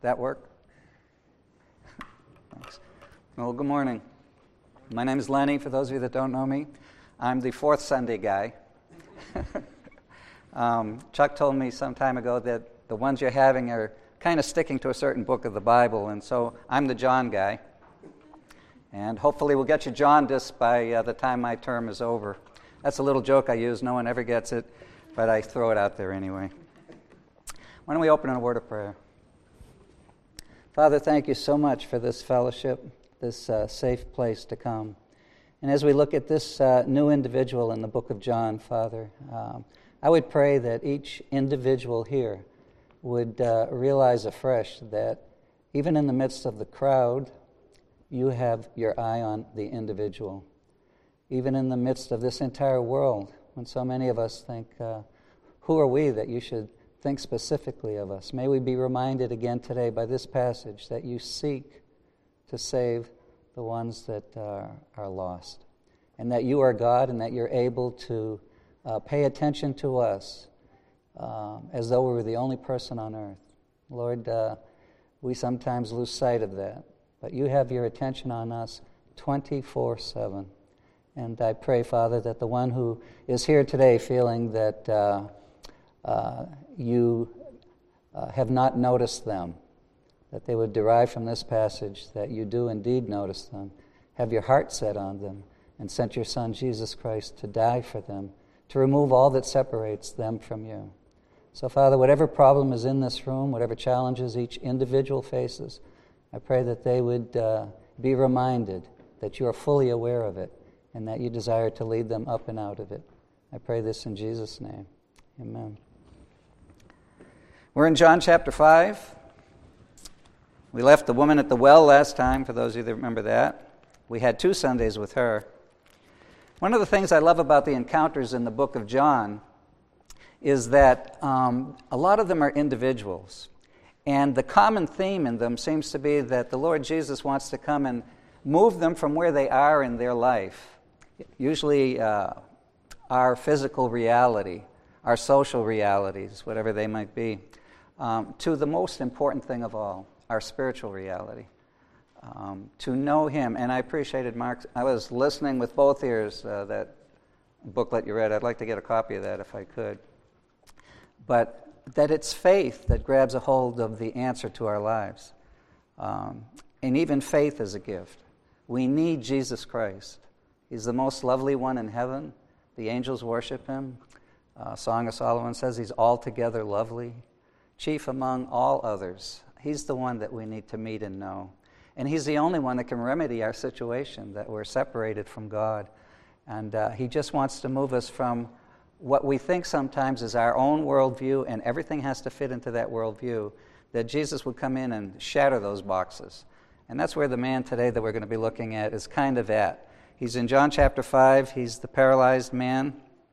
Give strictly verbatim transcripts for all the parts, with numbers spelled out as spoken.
That work? Thanks. Well, good morning. My name is Lenny, for those of you that don't know me. I'm the fourth Sunday guy. um, Chuck told me some time ago that the ones you're having are kind of sticking to a certain book of the Bible, and so I'm the John guy. And hopefully we'll get you jaundiced by uh, the time my term is over. That's a little joke I use. No one ever gets it, but I throw it out there anyway. Why don't we open in a word of prayer? Father, thank you so much for this fellowship, this uh, safe place to come. And as we look at this uh, new individual in the book of John, Father, um, I would pray that each individual here would uh, realize afresh that even in the midst of the crowd, you have your eye on the individual. Even in the midst of this entire world, when so many of us think, uh, who are we that you should think specifically of us? May we be reminded again today by this passage that you seek to save the ones that uh, are lost, and that you are God and that you're able to uh, pay attention to us uh, as though we were the only person on earth. Lord, uh, we sometimes lose sight of that, but you have your attention on us twenty-four seven. And I pray, Father, that the one who is here today feeling that uh, uh, you uh, have not noticed them, that they would derive from this passage that you do indeed notice them, have your heart set on them, and sent your Son, Jesus Christ, to die for them, to remove all that separates them from you. So, Father, whatever problem is in this room, whatever challenges each individual faces, I pray that they would uh, be reminded that you are fully aware of it and that you desire to lead them up and out of it. I pray this in Jesus' name. Amen. We're in John chapter five. We left the woman at the well last time, for those of you that remember that. We had two Sundays with her. One of the things I love about the encounters in the book of John is that um, a lot of them are individuals. And the common theme in them seems to be that the Lord Jesus wants to come and move them from where they are in their life, usually uh, our physical reality, our social realities, whatever they might be, um, to the most important thing of all, our spiritual reality, um, to know Him. And I appreciated Mark. I was listening with both ears, uh, that booklet you read. I'd like to get a copy of that if I could. But that it's faith that grabs a hold of the answer to our lives. Um, and even faith is a gift. We need Jesus Christ. He's the most lovely one in heaven. The angels worship Him. Uh, Song of Solomon says He's altogether lovely, chief among all others. He's the one that we need to meet and know. And He's the only one that can remedy our situation, that we're separated from God. And uh, He just wants to move us from what we think sometimes is our own worldview, and everything has to fit into that worldview, that Jesus would come in and shatter those boxes. And that's where the man today that we're going to be looking at is kind of at. He's in John chapter five. He's the paralyzed man.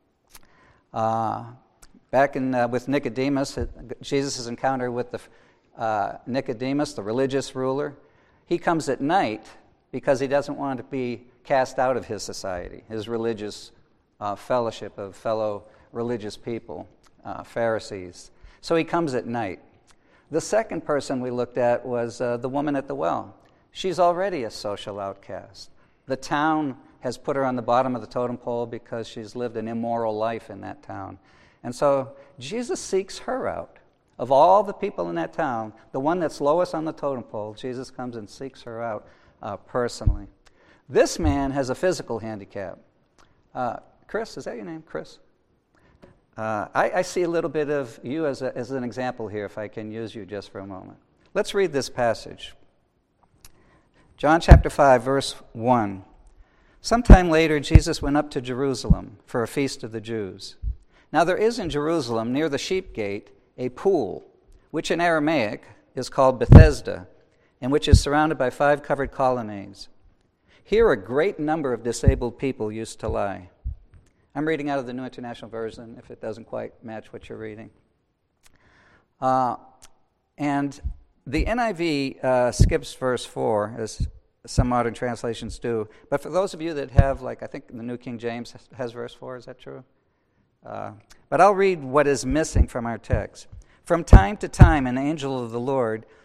Uh, back in uh, with Nicodemus, Jesus' encounter with the uh, Nicodemus, the religious ruler. He comes at night because he doesn't want to be cast out of his society, his religious uh, fellowship of fellow religious people, uh, Pharisees. So he comes at night. The second person we looked at was uh, the woman at the well. She's already a social outcast. The town has put her on the bottom of the totem pole because she's lived an immoral life in that town. And so Jesus seeks her out. Of all the people in that town, the one that's lowest on the totem pole, Jesus comes and seeks her out uh, personally. This man has a physical handicap. Uh, Chris, is that your name, Chris? Uh, I, I see a little bit of you as, a, as an example here, if I can use you just for a moment. Let's read this passage. John chapter five, verse one. Sometime later, Jesus went up to Jerusalem for a feast of the Jews. Now there is in Jerusalem, near the sheep gate, a pool, which in Aramaic is called Bethesda, and which is surrounded by five covered colonnades. Here a great number of disabled people used to lie. I'm reading out of the New International Version, if it doesn't quite match what you're reading. Uh, and the N I V uh, skips verse four, as some modern translations do. But for those of you that have, like, I think the New King James has, has verse four, is that true? Uh, but I'll read what is missing from our text. From time to time, an angel of the Lord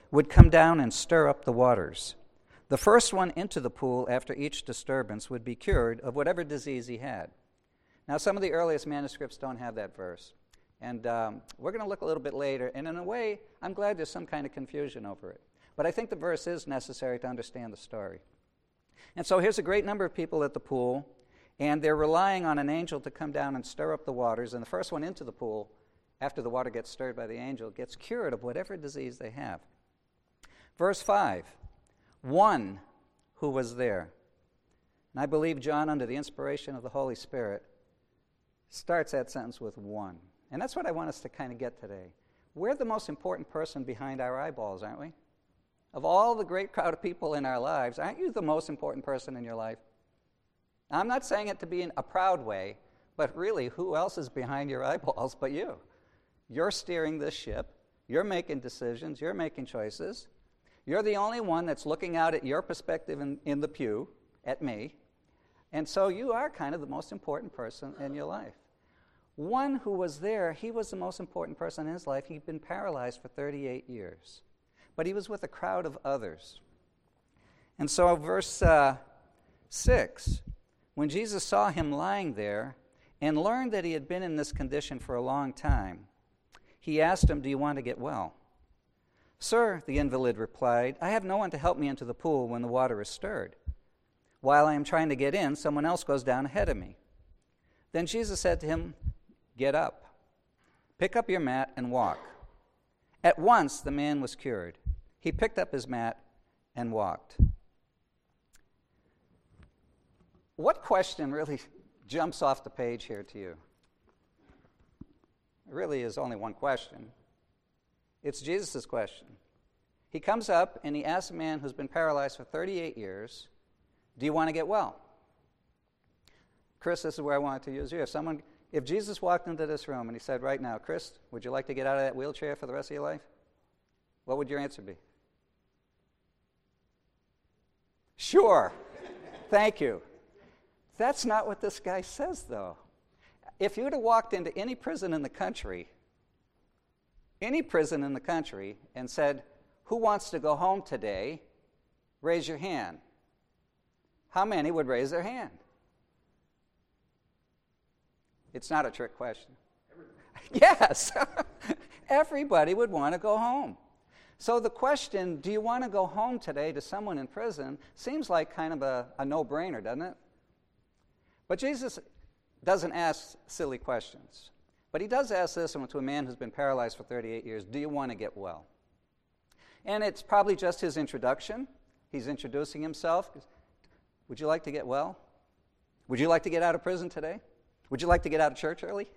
would come down and stir up the waters. The first one into the pool after each disturbance would be cured of whatever disease he had. Now, some of the earliest manuscripts don't have that verse. And um, we're going to look a little bit later. And in a way, I'm glad there's some kind of confusion over it. But I think the verse is necessary to understand the story. And so here's a great number of people at the pool, and they're relying on an angel to come down and stir up the waters. And the first one into the pool, after the water gets stirred by the angel, gets cured of whatever disease they have. Verse five, one who was there. And I believe John, under the inspiration of the Holy Spirit, starts that sentence with one. And that's what I want us to kind of get today. We're the most important person behind our eyeballs, aren't we? Of all the great crowd of people in our lives, aren't you the most important person in your life? I'm not saying it to be in a proud way, but really, who else is behind your eyeballs but you? You're steering this ship. You're making decisions. You're making choices. You're the only one that's looking out at your perspective in, in the pew, at me. And so you are kind of the most important person in your life. One who was there, he was the most important person in his life. He'd been paralyzed for thirty-eight years. But he was with a crowd of others. And so verse uh, six, when Jesus saw him lying there and learned that he had been in this condition for a long time, he asked him, "Do you want to get well?" "Sir," the invalid replied, "I have no one to help me into the pool when the water is stirred. While I am trying to get in, someone else goes down ahead of me." Then Jesus said to him, "Get up, pick up your mat and walk." At once the man was cured. He picked up his mat and walked. What question really jumps off the page here to you? It really is only one question. It's Jesus' question. He comes up and he asks a man who's been paralyzed for thirty-eight years, "Do you want to get well?" Chris, this is where I wanted to use you. If someone, if Jesus walked into this room and he said right now, "Chris, would you like to get out of that wheelchair for the rest of your life?" What would your answer be? Sure. Thank you. That's not what this guy says, though. If you'd have walked into any prison in the country, any prison in the country, and said, "Who wants to go home today? Raise your hand." How many would raise their hand? It's not a trick question. Yes. Everybody would want to go home. So the question, "Do you want to go home today?" to someone in prison seems like kind of a, a no-brainer, doesn't it? But Jesus doesn't ask silly questions. But he does ask this one to a man who's been paralyzed for thirty-eight years, "Do you want to get well?" And it's probably just his introduction. He's introducing himself. Would you like to get well? Would you like to get out of prison today? Would you like to get out of church early?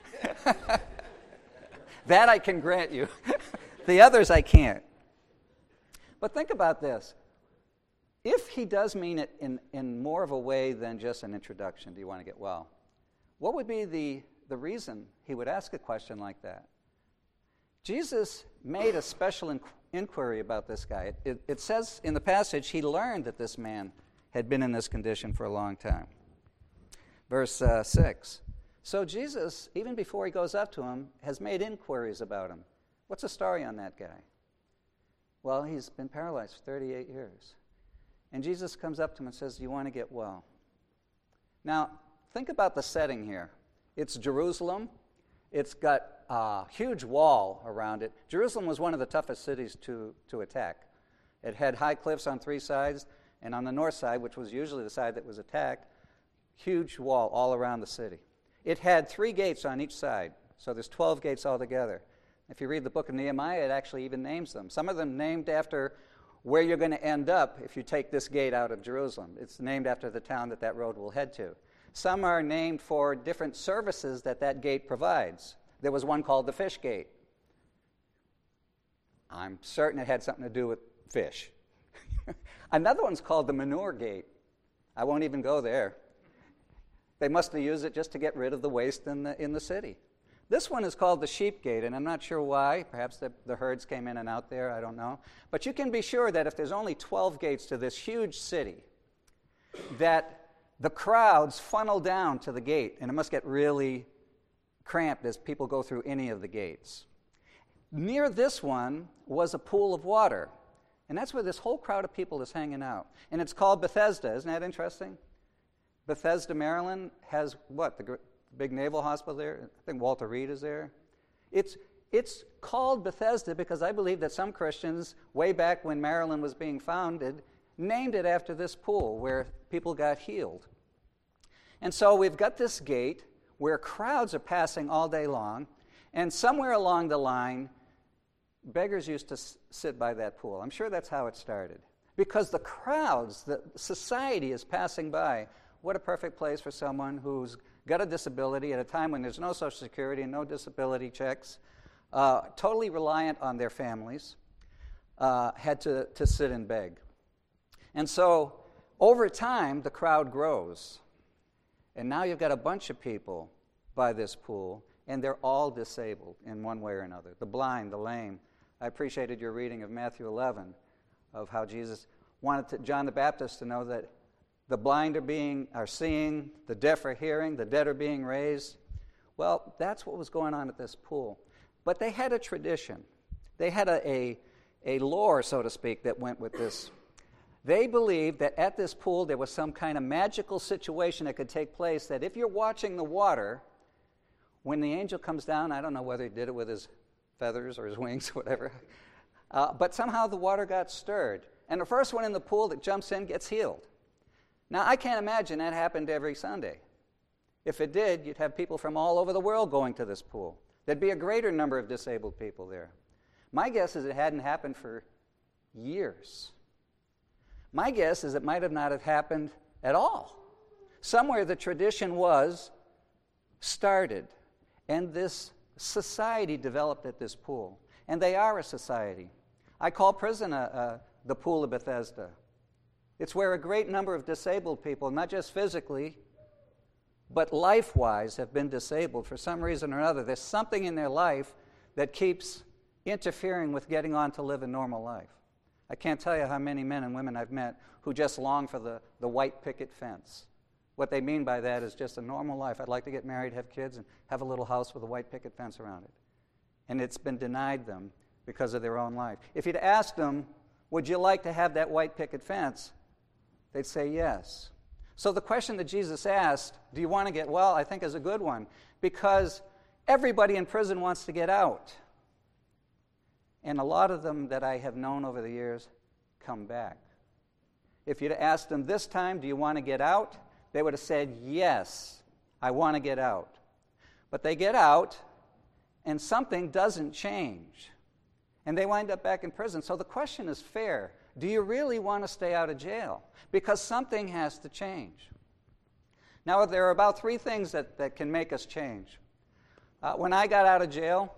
That I can grant you. The others I can't. But think about this. If he does mean it in, in more of a way than just an introduction, "Do you want to get well?" what would be the, the reason he would ask a question like that? Jesus made a special in, inquiry about this guy. It, it, it says in the passage he learned that this man had been in this condition for a long time. Verse uh, six. So Jesus, even before he goes up to him, has made inquiries about him. What's the story on that guy? Well, he's been paralyzed for thirty-eight years. And Jesus comes up to him and says, "Do you want to get well?" Now, think about the setting here. It's Jerusalem. It's got a huge wall around it. Jerusalem was one of the toughest cities to, to attack. It had high cliffs on three sides, and on the north side, which was usually the side that was attacked, huge wall all around the city. It had three gates on each side, so there's twelve gates altogether. If you read the book of Nehemiah, it actually even names them. Some of them named after where you're going to end up if you take this gate out of Jerusalem. It's named after the town that that road will head to. Some are named for different services that that gate provides. There was one called the Fish Gate. I'm certain it had something to do with fish. Another one's called the Manure Gate. I won't even go there. They must have used it just to get rid of the waste in the, in the city. This one is called the Sheep Gate, and I'm not sure why. Perhaps the, the herds came in and out there, I don't know. But you can be sure that if there's only twelve gates to this huge city, that the crowds funnel down to the gate, and it must get really cramped as people go through any of the gates. Near this one was a pool of water. And that's where this whole crowd of people is hanging out. And it's called Bethesda. Isn't that interesting? Bethesda, Maryland has what? The gr- big naval hospital there? I think Walter Reed is there. It's, it's called Bethesda because I believe that some Christians, way back when Maryland was being founded, named it after this pool where people got healed. And so we've got this gate where crowds are passing all day long, and somewhere along the line, beggars used to s- sit by that pool. I'm sure that's how it started. Because the crowds, the society is passing by. What a perfect place for someone who's got a disability at a time when there's no Social Security and no disability checks, uh, totally reliant on their families, uh, had to, to sit and beg. And so, over time, the crowd grows. And now you've got a bunch of people by this pool, and they're all disabled in one way or another. The blind, the lame. I appreciated your reading of Matthew eleven, of how Jesus wanted to, John the Baptist to know that the blind are being are seeing, the deaf are hearing, the dead are being raised. Well, that's what was going on at this pool. But they had a tradition. They had a, a, a lore, so to speak, that went with this. They believed that at this pool there was some kind of magical situation that could take place, that if you're watching the water, when the angel comes down, I don't know whether he did it with his feathers or his wings, whatever, uh, but somehow the water got stirred. And the first one in the pool that jumps in gets healed. Now, I can't imagine that happened every Sunday. If it did, you'd have people from all over the world going to this pool. There'd be a greater number of disabled people there. My guess is it hadn't happened for years. My guess is it might have not have happened at all. Somewhere the tradition was started, and this society developed at this pool. And they are a society. I call prison a, a, the Pool of Bethesda. It's where a great number of disabled people, not just physically, but life-wise, have been disabled for some reason or another. There's something in their life that keeps interfering with getting on to live a normal life. I can't tell you how many men and women I've met who just long for the, the white picket fence. What they mean by that is just a normal life. I'd like to get married, have kids, and have a little house with a white picket fence around it. And it's been denied them because of their own life. If you'd asked them, would you like to have that white picket fence? They'd say yes. So the question that Jesus asked, do you want to get well, I think is a good one, because everybody in prison wants to get out. And a lot of them that I have known over the years come back. If you'd asked them this time, do you want to get out? They would have said, yes, I want to get out. But they get out, and something doesn't change. And they wind up back in prison. So the question is fair. Do you really want to stay out of jail? Because something has to change. Now, there are about three things that, that can make us change. Uh, when I got out of jail,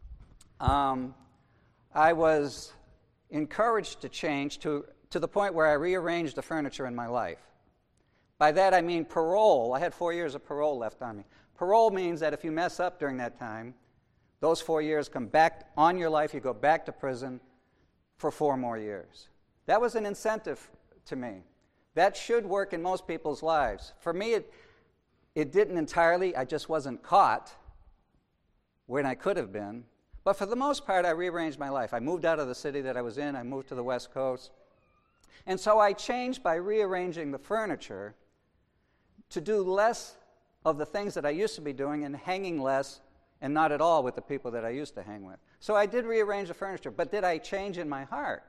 um, I was encouraged to change to, to the point where I rearranged the furniture in my life. By that I mean parole. I had four years of parole left on me. Parole means that if you mess up during that time, those four years come back on your life, you go back to prison for four more years. That was an incentive to me. That should work in most people's lives. For me, it, it didn't entirely. I just wasn't caught when I could have been. But for the most part, I rearranged my life. I moved out of the city that I was in. I moved to the West Coast. And so I changed by rearranging the furniture to do less of the things that I used to be doing and hanging less and not at all with the people that I used to hang with. So I did rearrange the furniture, but did I change in my heart?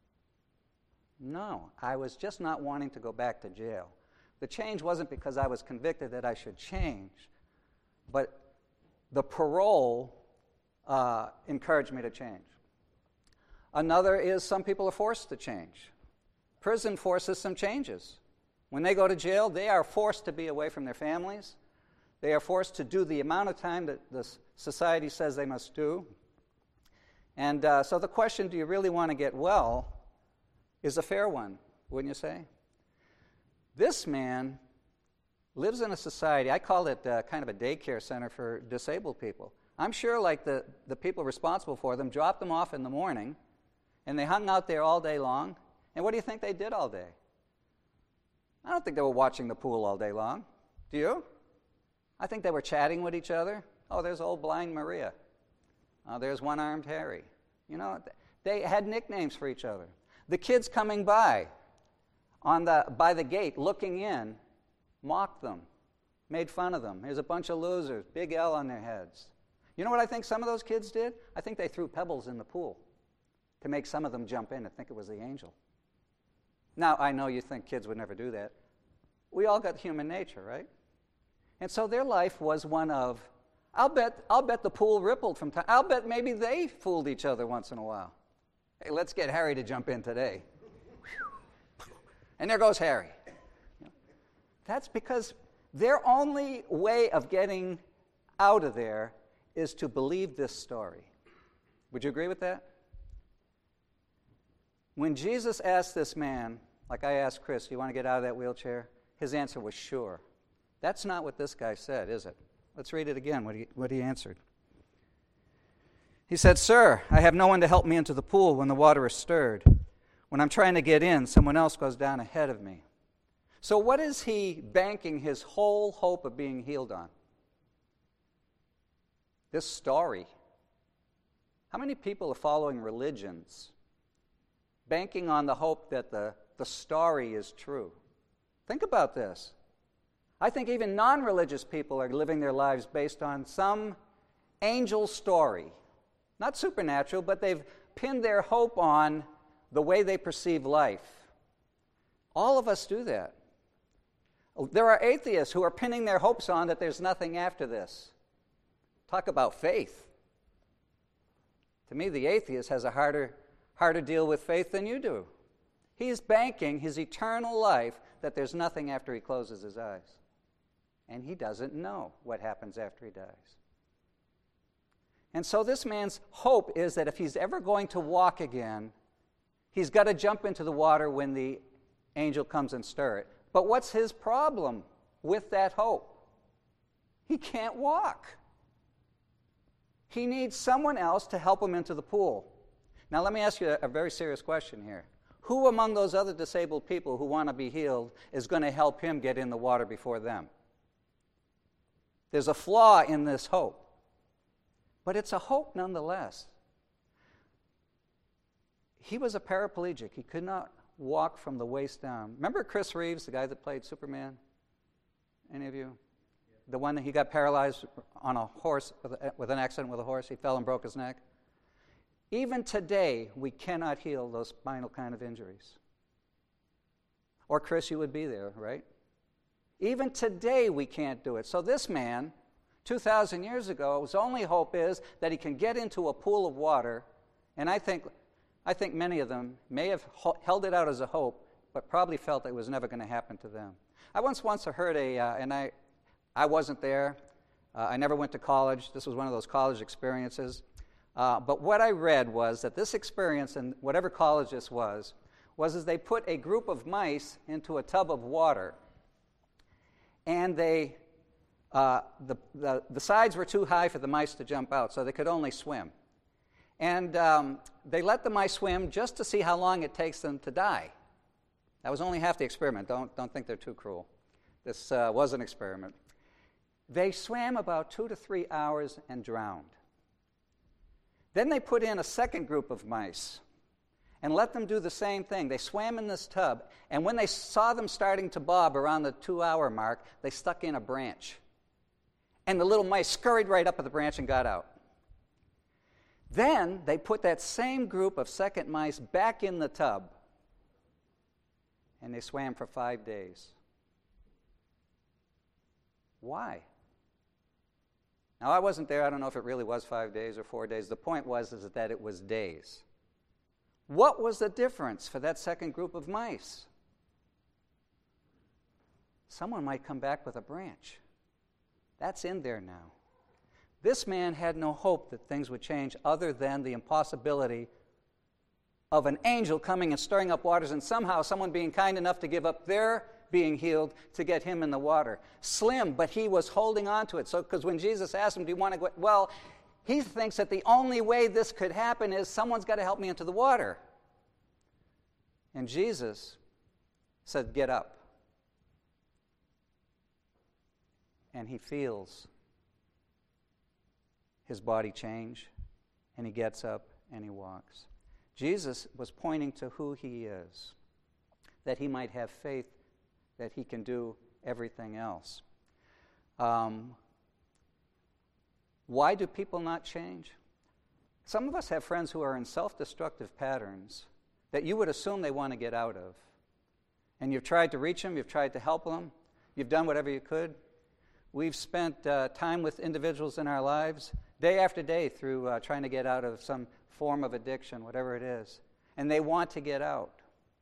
No, I was just not wanting to go back to jail. The change wasn't because I was convicted that I should change, but the parole uh, encouraged me to change. Another is some people are forced to change. Prison forces some changes. When they go to jail, they are forced to be away from their families. They are forced to do the amount of time that the society says they must do. And uh, so the question, do you really want to get well, is a fair one, wouldn't you say? This man lives in a society, I call it uh, kind of a daycare center for disabled people. I'm sure like the, the people responsible for them dropped them off in the morning, and they hung out there all day long. And what do you think they did all day? I don't think they were watching the pool all day long. Do you? I think they were chatting with each other. Oh, there's old blind Maria. Oh, there's one-armed Harry. You know, they had nicknames for each other. The kids coming by on the, by the gate, looking in, mocked them, made fun of them. Here's a bunch of losers, big L on their heads. You know what I think some of those kids did? I think they threw pebbles in the pool to make some of them jump in and think it was the angel. Now, I know you think kids would never do that. We all got human nature, right? And so their life was one of, I'll bet, I'll bet the pool rippled from time. I'll bet maybe they fooled each other once in a while. Hey, let's get Harry to jump in today. And there goes Harry. That's because their only way of getting out of there is to believe this story. Would you agree with that? When Jesus asked this man, like I asked Chris, do you want to get out of that wheelchair? His answer was sure. That's not what this guy said, is it? Let's read it again, what he, what he answered. He said, "Sir, I have no one to help me into the pool when the water is stirred. When I'm trying to get in, someone else goes down ahead of me." So what is he banking his whole hope of being healed on? This story. How many people are following religions, banking on the hope that the, the story is true? Think about this. I think even non-religious people are living their lives based on some angel story. Not supernatural, but they've pinned their hope on the way they perceive life. All of us do that. There are atheists who are pinning their hopes on that there's nothing after this. Talk about faith. To me, the atheist has a harder, harder deal with faith than you do. He's banking his eternal life that there's nothing after he closes his eyes. And he doesn't know what happens after he dies. And so this man's hope is that if he's ever going to walk again, he's got to jump into the water when the angel comes and stir it. But what's his problem with that hope? He can't walk. He needs someone else to help him into the pool. Now let me ask you a, a very serious question here. Who among those other disabled people who want to be healed is going to help him get in the water before them? There's a flaw in this hope. But it's a hope nonetheless. He was a paraplegic. He could not walk from the waist down. Remember Chris Reeves, the guy that played Superman? Any of you? The one that he got paralyzed on a horse, with, a, with an accident with a horse. He fell and broke his neck. Even today, we cannot heal those spinal kind of injuries. Or Chris, you would be there, right? Even today, we can't do it. So this man, two thousand years ago, his only hope is that he can get into a pool of water, and I think, I think many of them may have held it out as a hope, but probably felt it was never going to happen to them. I once once heard a, uh, and I, I wasn't there. Uh, I never went to college. This was one of those college experiences. Uh, but what I read was that this experience, and whatever college this was, was as they put a group of mice into a tub of water, and they, uh, the, the, the sides were too high for the mice to jump out, so they could only swim. And um, they let the mice swim just to see how long it takes them to die. That was only half the experiment. Don't, don't think they're too cruel. This uh, was an experiment. They swam about two to three hours and drowned. Then they put in a second group of mice and let them do the same thing. They swam in this tub, and when they saw them starting to bob around the two-hour mark, they stuck in a branch. And the little mice scurried right up at the branch and got out. Then they put that same group of second mice back in the tub, and they swam for five days. Why? Now, I wasn't there. I don't know if it really was five days or four days. The point was is that it was days. What was the difference for that second group of mice? Someone might come back with a branch. That's in there now. This man had no hope that things would change other than the impossibility of an angel coming and stirring up waters and somehow someone being kind enough to give up their being healed to get him in the water. Slim, but he was holding on to it. So, because when Jesus asked him, do you want to go? Well, he thinks that the only way this could happen is someone's got to help me into the water. And Jesus said, get up. And he feels his body change, and he gets up and he walks. Jesus was pointing to who he is, that he might have faith that he can do everything else. Um, why do people not change? Some of us have friends who are in self-destructive patterns that you would assume they want to get out of. And you've tried to reach them, you've tried to help them, you've done whatever you could. We've spent uh, time with individuals in our lives, day after day, through uh, trying to get out of some form of addiction, whatever it is. And they want to get out.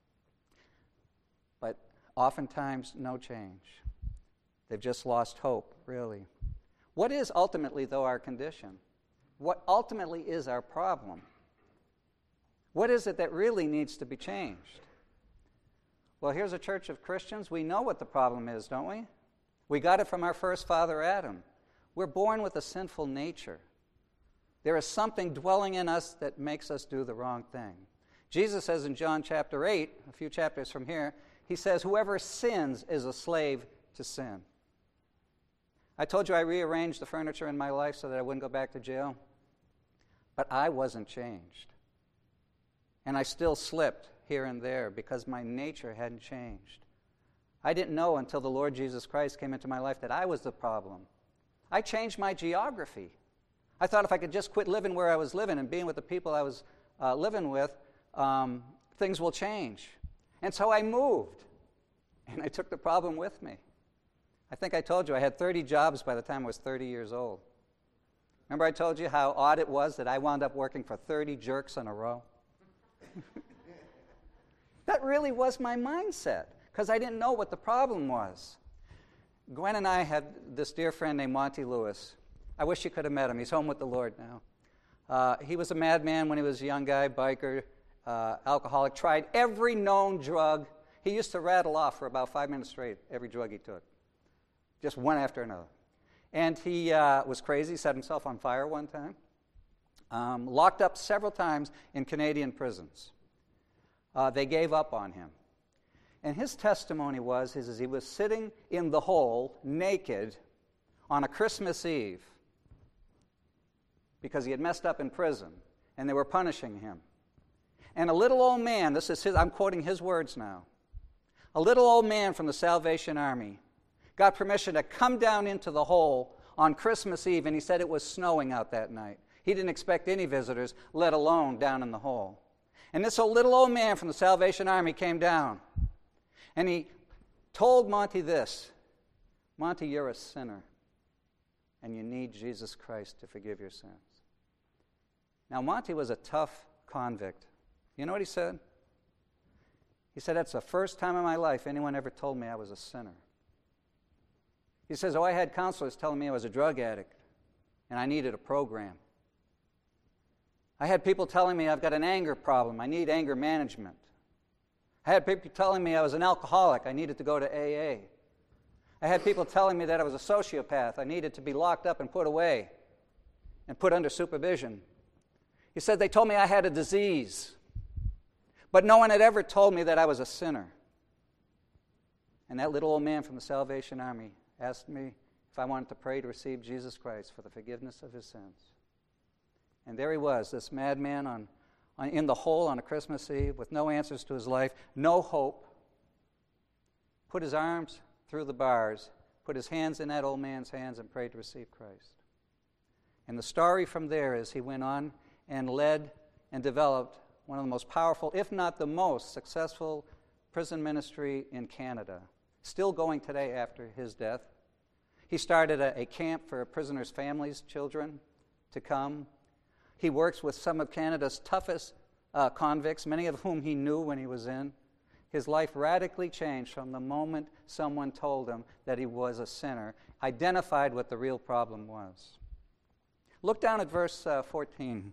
But oftentimes, no change. They've just lost hope, really. What is ultimately, though, our condition? What ultimately is our problem? What is it that really needs to be changed? Well, here's a church of Christians. We know what the problem is, don't we? We got it from our first father, Adam. We're born with a sinful nature. There is something dwelling in us that makes us do the wrong thing. Jesus says in John chapter eight, a few chapters from here, he says, whoever sins is a slave to sin. I told you I rearranged the furniture in my life so that I wouldn't go back to jail. But I wasn't changed. And I still slipped here and there because my nature hadn't changed. I didn't know until the Lord Jesus Christ came into my life that I was the problem. I changed my geography. I thought if I could just quit living where I was living and being with the people I was uh, living with, um, things will change. And so I moved, and I took the problem with me. I think I told you I had thirty jobs by the time I was thirty years old. Remember I told you how odd it was that I wound up working for thirty jerks in a row? That really was my mindset, because I didn't know what the problem was. Gwen and I had this dear friend named Monty Lewis. I wish you could have met him. He's home with the Lord now. Uh, he was a madman when he was a young guy, biker, uh, alcoholic, tried every known drug. He used to rattle off for about five minutes straight every drug he took, just one after another. And he uh, was crazy, set himself on fire one time, um, locked up several times in Canadian prisons. Uh, they gave up on him. And his testimony was his, is he was sitting in the hole, naked, on a Christmas Eve, because he had messed up in prison, and they were punishing him. And a little old man, this is his, I'm quoting his words now, a little old man from the Salvation Army got permission to come down into the hole on Christmas Eve, and he said it was snowing out that night. He didn't expect any visitors, let alone down in the hole. And this old little old man from the Salvation Army came down, and he told Monty this, Monty, you're a sinner, and you need Jesus Christ to forgive your sins. Now, Monty was a tough convict. You know what he said? He said, that's the first time in my life anyone ever told me I was a sinner. He says, oh, I had counselors telling me I was a drug addict, and I needed a program. I had people telling me I've got an anger problem, I need anger management. I had people telling me I was an alcoholic, I needed to go to A A. I had people telling me that I was a sociopath, I needed to be locked up and put away and put under supervision. He said they told me I had a disease, but no one had ever told me that I was a sinner. And that little old man from the Salvation Army asked me if I wanted to pray to receive Jesus Christ for the forgiveness of his sins. And there he was, this madman on, on, in the hole on a Christmas Eve with no answers to his life, no hope, put his arms through the bars, put his hands in that old man's hands and prayed to receive Christ. And the story from there is he went on and led and developed one of the most powerful, if not the most successful prison ministry in Canada, still going today after his death. He started a, a camp for prisoners' families, children, to come. He works with some of Canada's toughest uh, convicts, many of whom he knew when he was in. His life radically changed from the moment someone told him that he was a sinner, identified what the real problem was. Look down at verse uh, fourteen.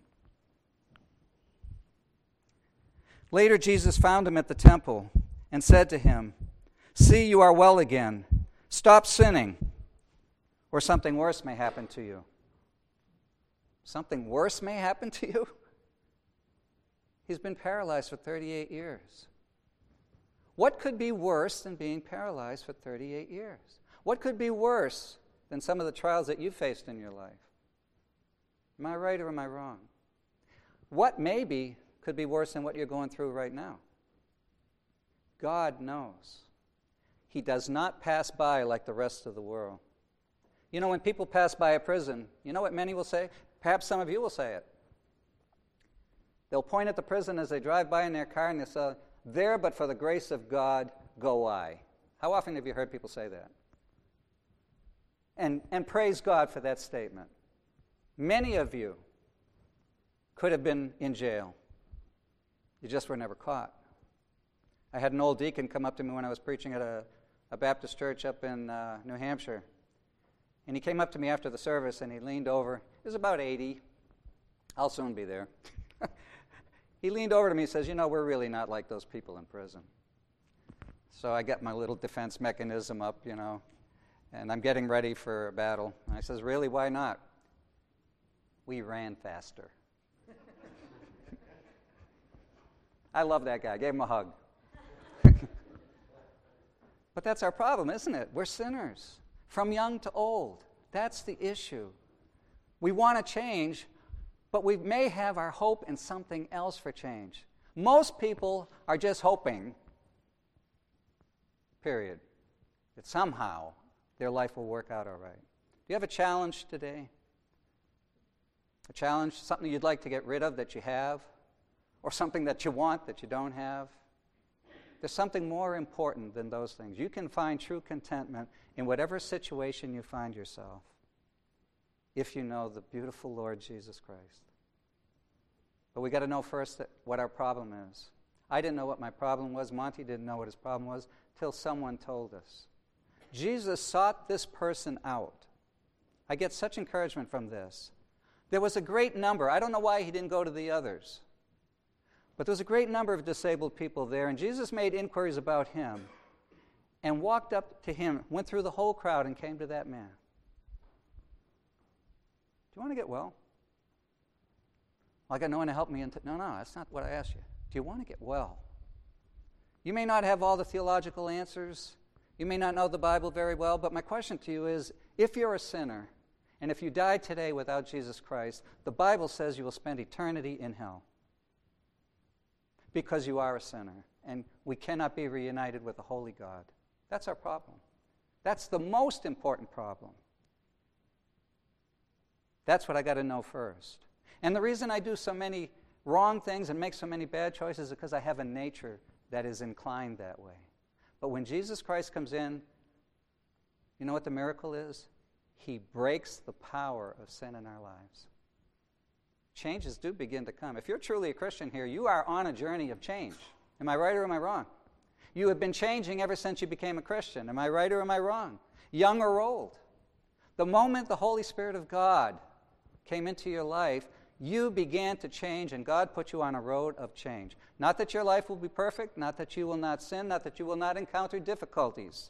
Later, Jesus found him at the temple and said to him, "See, you are well again. Stop sinning, or something worse may happen to you." Something worse may happen to you? He's been paralyzed for thirty-eight years. What could be worse than being paralyzed for thirty-eight years? What could be worse than some of the trials that you've faced in your life? Am I right or am I wrong? What maybe could be worse than what you're going through right now. God knows. He does not pass by like the rest of the world. You know, when people pass by a prison, you know what many will say? Perhaps some of you will say it. They'll point at the prison as they drive by in their car and they'll say, "There, but for the grace of God, go I." How often have you heard people say that? And, and praise God for that statement. Many of you could have been in jail. You just were never caught. I had an old deacon come up to me when I was preaching at a, a Baptist church up in uh, New Hampshire. And he came up to me after the service and he leaned over. He was about eighty. I'll soon be there. He leaned over to me and says, "You know, we're really not like those people in prison." So I got my little defense mechanism up, you know, and I'm getting ready for a battle. And I says, "Really, why not?" "We ran faster." I love that guy. I gave him a hug. But that's our problem, isn't it? We're sinners, from young to old. That's the issue. We want to change, but we may have our hope in something else for change. Most people are just hoping, period, that somehow their life will work out all right. Do you have a challenge today? A challenge, something you'd like to get rid of that you have, or something that you want that you don't have? There's something more important than those things. You can find true contentment in whatever situation you find yourself if you know the beautiful Lord Jesus Christ. But we got to know first that what our problem is. I didn't know what my problem was. Monty didn't know what his problem was till someone told us. Jesus sought this person out. I get such encouragement from this. There was a great number. I don't know why he didn't go to the others. But there was a great number of disabled people there, and Jesus made inquiries about him and walked up to him, went through the whole crowd, and came to that man. "Do you want to get well?" "Well, I got no one to help me." Into no, no, that's not what I asked you. Do you want to get well? You may not have all the theological answers. You may not know the Bible very well, but my question to you is, if you're a sinner, and if you die today without Jesus Christ, the Bible says you will spend eternity in hell. Because you are a sinner, and we cannot be reunited with the holy God. That's our problem. That's the most important problem. That's what I got to know first. And the reason I do so many wrong things and make so many bad choices is because I have a nature that is inclined that way. But when Jesus Christ comes in, you know what the miracle is? He breaks the power of sin in our lives. Changes do begin to come. If you're truly a Christian here, you are on a journey of change. Am I right or am I wrong? You have been changing ever since you became a Christian. Am I right or am I wrong? Young or old. The moment the Holy Spirit of God came into your life, you began to change, and God put you on a road of change. Not that your life will be perfect, not that you will not sin, not that you will not encounter difficulties.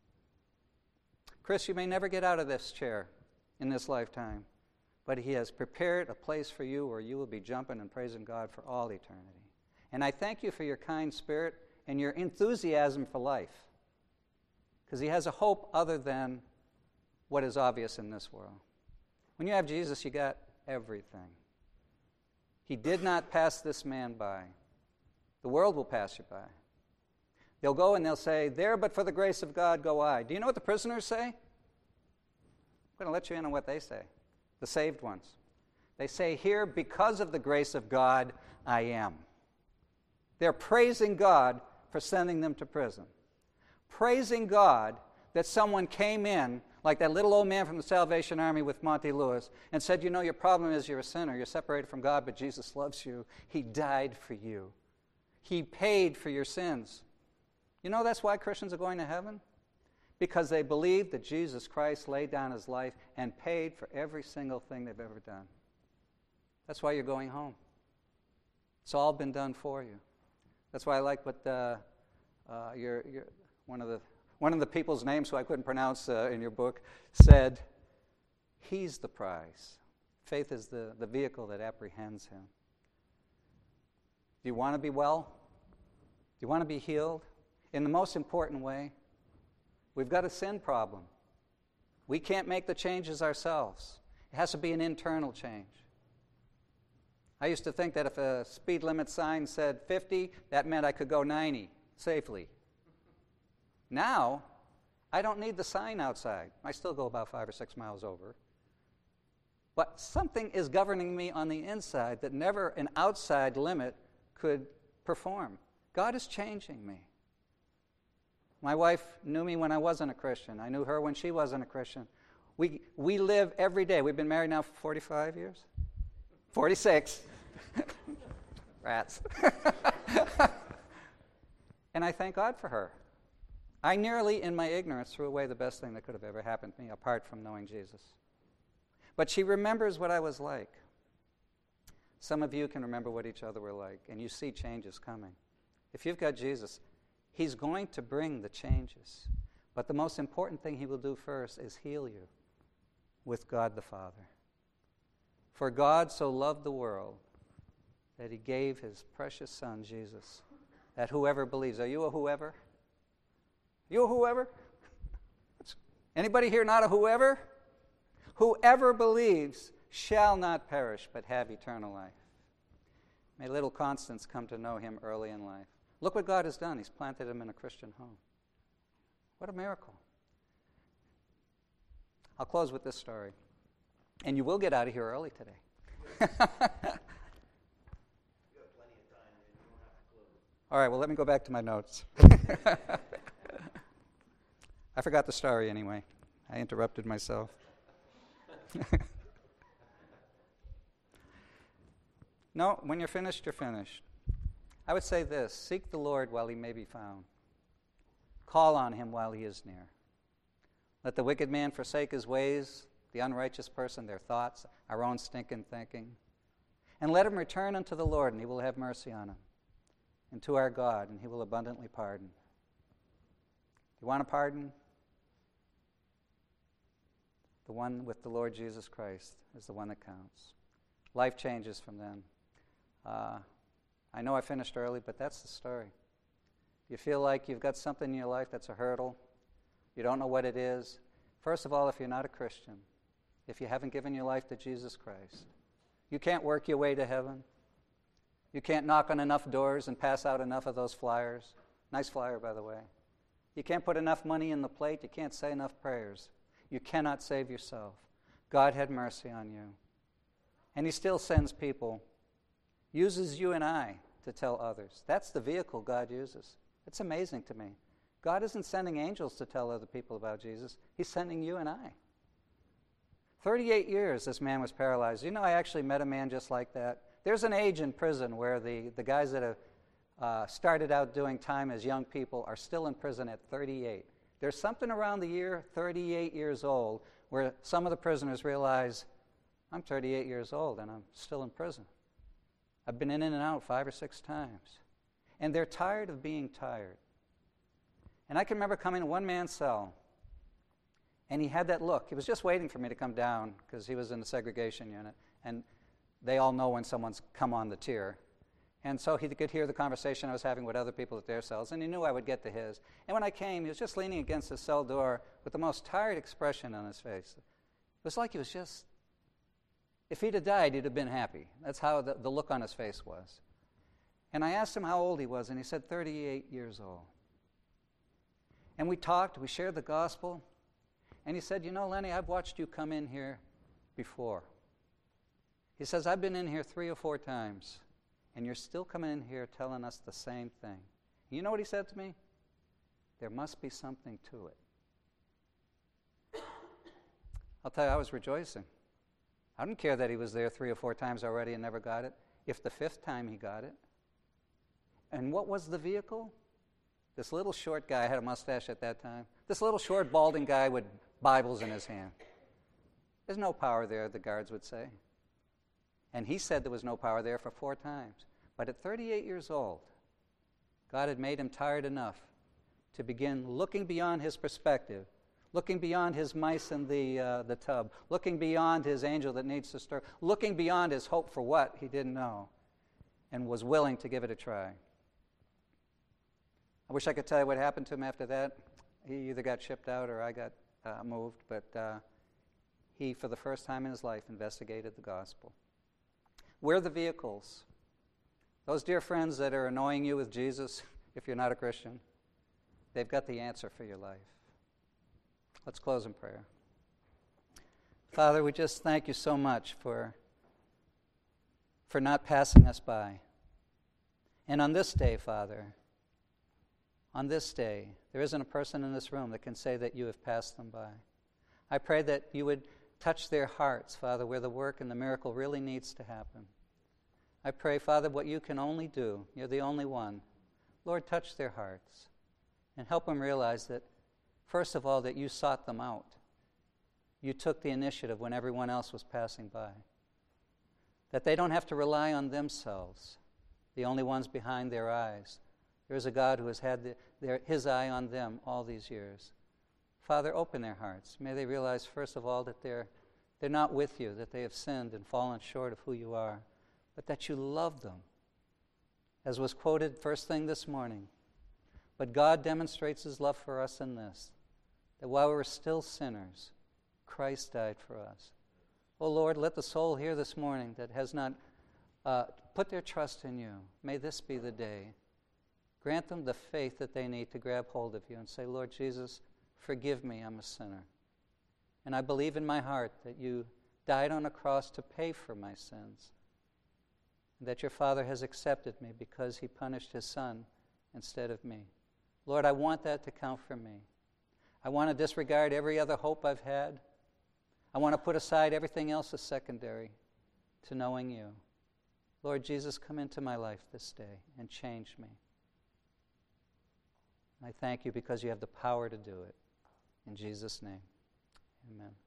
Chris, you may never get out of this chair in this lifetime, but He has prepared a place for you where you will be jumping and praising God for all eternity. And I thank you for your kind spirit and your enthusiasm for life, because He has a hope other than what is obvious in this world. When you have Jesus, you got everything. He did not pass this man by. The world will pass you by. They'll go and they'll say, "There, but for the grace of God, go I." Do you know what the prisoners say? I'm going to let you in on what they say, the saved ones. They say, "Here, because of the grace of God, I am." They're praising God for sending them to prison. Praising God that someone came in, like that little old man from the Salvation Army with Monty Lewis, and said, "You know, your problem is you're a sinner. You're separated from God, but Jesus loves you. He died for you. He paid for your sins." You know that's why Christians are going to heaven? Because they believe that Jesus Christ laid down His life and paid for every single thing they've ever done. That's why you're going home. It's all been done for you. That's why I like what uh, uh, your, your, one of the one of the people's names who I couldn't pronounce uh, in your book said, "He's the prize. Faith is the, the vehicle that apprehends Him." Do you want to be well? Do you want to be healed? In the most important way, we've got a sin problem. We can't make the changes ourselves. It has to be an internal change. I used to think that if a speed limit sign said fifty, that meant I could go ninety safely. Now, I don't need the sign outside. I still go about five or six miles over. But something is governing me on the inside that never an outside limit could perform. God is changing me. My wife knew me when I wasn't a Christian. I knew her when she wasn't a Christian. We we live every day. We've been married now for forty-five years? forty-six. Rats. And I thank God for her. I nearly, in my ignorance, threw away the best thing that could have ever happened to me, apart from knowing Jesus. But she remembers what I was like. Some of you can remember what each other were like, and you see changes coming. If you've got Jesus, He's going to bring the changes. But the most important thing He will do first is heal you with God the Father. For God so loved the world that He gave His precious Son, Jesus, that whoever believes. Are you a whoever? You a whoever? Anybody here not a whoever? Whoever believes shall not perish but have eternal life. May little Constance come to know Him early in life. Look what God has done. He's planted him in a Christian home. What a miracle. I'll close with this story. And you will get out of here early today. All right, well, let me go back to my notes. I forgot the story anyway. I interrupted myself. No, when you're finished, you're finished. I would say this: seek the Lord while He may be found. Call on Him while He is near. Let the wicked man forsake his ways, the unrighteous person their thoughts, our own stinking thinking. And let him return unto the Lord, and He will have mercy on him. And to our God, and He will abundantly pardon. You want to pardon? The one with the Lord Jesus Christ is the one that counts. Life changes from then. Uh, I know I finished early, but that's the story. You feel like you've got something in your life that's a hurdle. You don't know what it is. First of all, if you're not a Christian, if you haven't given your life to Jesus Christ, you can't work your way to heaven. You can't knock on enough doors and pass out enough of those flyers. Nice flyer, by the way. You can't put enough money in the plate. You can't say enough prayers. You cannot save yourself. God had mercy on you. And He still sends people, uses you and I to tell others. That's the vehicle God uses. It's amazing to me. God isn't sending angels to tell other people about Jesus. He's sending you and I. thirty-eight years this man was paralyzed. You know, I actually met a man just like that. There's an age in prison where the, the guys that have uh, started out doing time as young people are still in prison at thirty-eight. There's something around the year thirty-eight years old where some of the prisoners realize, I'm thirty-eight years old and I'm still in prison. I've been in and out five or six times. And they're tired of being tired. And I can remember coming to one man's cell, and he had that look. He was just waiting for me to come down because he was in the segregation unit. And they all know when someone's come on the tier. And so he could hear the conversation I was having with other people at their cells, and he knew I would get to his. And when I came, he was just leaning against the cell door with the most tired expression on his face. It was like he was just, if he'd have died, he'd have been happy. That's how the, the look on his face was. And I asked him how old he was, and he said thirty-eight years old. And we talked, we shared the gospel, and he said, you know, Lenny, I've watched you come in here before. He says, I've been in here three or four times, and you're still coming in here telling us the same thing. You know what he said to me? There must be something to it. I'll tell you, I was rejoicing. I didn't care that he was there three or four times already and never got it. If the fifth time he got it. And what was the vehicle? This little short guy, I had a mustache at that time. This little short, balding guy with Bibles in his hand. There's no power there, the guards would say. And he said there was no power there for four times. But at thirty-eight years old, God had made him tired enough to begin looking beyond his perspective, looking beyond his mice in the, uh, the tub, looking beyond his angel that needs to stir, looking beyond his hope for what he didn't know, and was willing to give it a try. I wish I could tell you what happened to him after that. He either got shipped out or I got uh, moved, but uh, he, for the first time in his life, investigated the gospel. We're the vehicles. Those dear friends that are annoying you with Jesus, if you're not a Christian, they've got the answer for your life. Let's close in prayer. Father, we just thank you so much for, for not passing us by. And on this day, Father, on this day, there isn't a person in this room that can say that you have passed them by. I pray that you would touch their hearts, Father, where the work and the miracle really needs to happen. I pray, Father, what you can only do, you're the only one. Lord, touch their hearts and help them realize that, first of all, that you sought them out. You took the initiative when everyone else was passing by. That they don't have to rely on themselves, the only ones behind their eyes. There is a God who has had the, their, his eye on them all these years. Father, open their hearts. May they realize, first of all, that they're, they're not with you, that they have sinned and fallen short of who you are, but that you love them. As was quoted first thing this morning, but God demonstrates his love for us in this, that while we were still sinners, Christ died for us. Oh Lord, let the soul here this morning that has not uh, put their trust in you, may this be the day. Grant them the faith that they need to grab hold of you and say, Lord Jesus, forgive me, I'm a sinner. And I believe in my heart that you died on a cross to pay for my sins, and that your Father has accepted me because he punished his Son instead of me. Lord, I want that to count for me. I want to disregard every other hope I've had. I want to put aside everything else as secondary to knowing you. Lord Jesus, come into my life this day and change me. And I thank you because you have the power to do it. In Jesus' name, amen.